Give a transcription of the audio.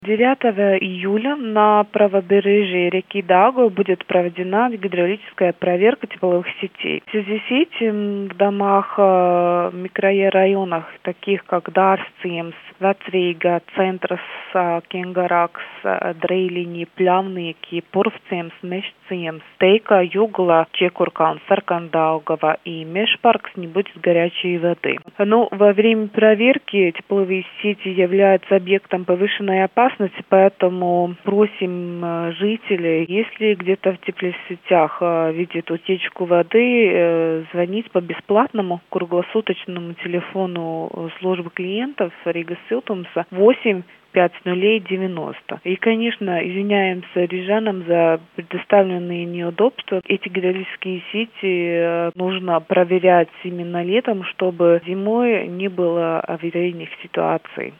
9 июля на правобережье реки Даугава будет проведена гидравлическая проверка тепловых сетей. В связи с этим в домах, микрорайонах, таких как Дārstciemats, Vecrīga, Centrs, Kengaraks, Dreiliņi, Pļavnieki, Purvciems, Mežciems, Тейка, Югла, Чекуркан, Sarkandaugava и Межпарк не будет горячей воды. Во время проверки тепловые сети являются объектом повышенной опасности, поэтому просим жителей, если где-то в тепловых сетях видят утечку воды, звонить по бесплатному круглосуточному телефону службы клиентов Рига Siltums 8-50-90. И, конечно, извиняемся рижанам за предоставленные неудобства. Эти гидравлические сети нужно проверять именно летом, чтобы зимой не было аварийных ситуаций.